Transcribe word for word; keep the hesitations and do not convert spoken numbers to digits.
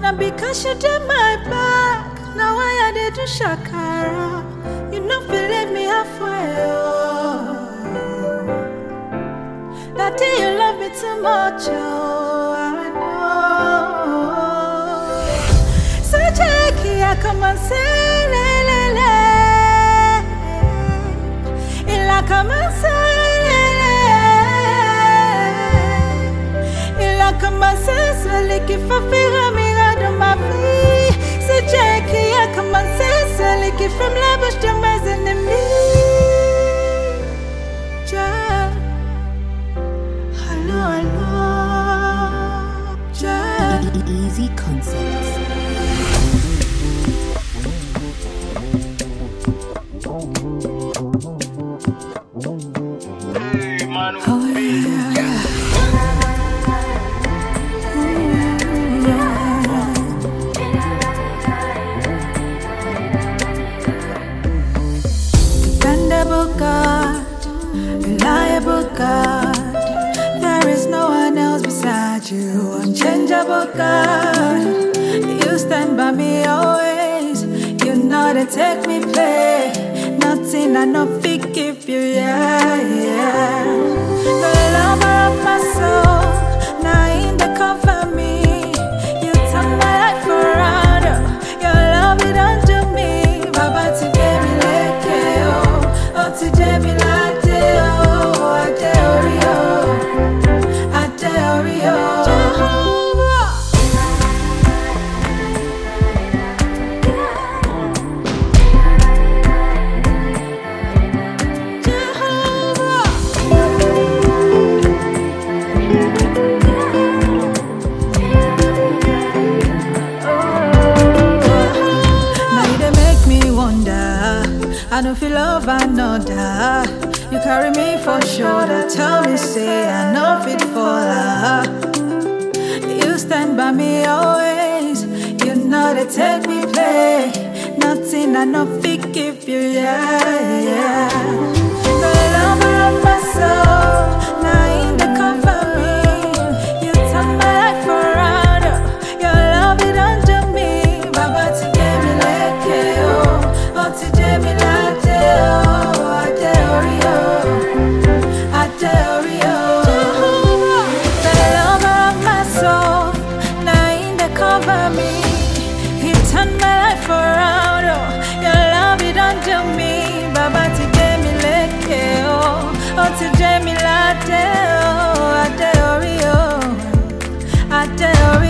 Now because you did my back, now I did do shakara. You know feel leave me halfway. Oh. That day you love me too much, oh, I know. So Jackie, I come and say, le, le, le. Ila come and say, le, le. Ila come and say, celui qui fait fuir mira de ma vie. So Jackie, I come and say, celui qui ferme la bouche de mes ennemis. Jack. Hello, hello, Jack. Easy concepts. Oh, yeah. Dependable God, reliable God. There is no one else beside you, unchangeable God. You stand by me always. You know to take me play. Nothing I know fit give you, yeah, yeah. The lover of my soul, now in the cover me. You turn my life around, oh. Your love it unto me. Baba to get me like oh, oh to get me like oh, I tell you. I don't feel love another. You carry me for shoulder. Tell me, say I know fit for her. You stand by me always. You know they take me play. Nothing I know fit give you, yeah, yeah. The lover of my soul, now in the cover me. You turn my life around. Your love it unto me. Baba to get me like oh, oh to get me like. Oh, to Jamie Latte, oh, I tell you, I tell you.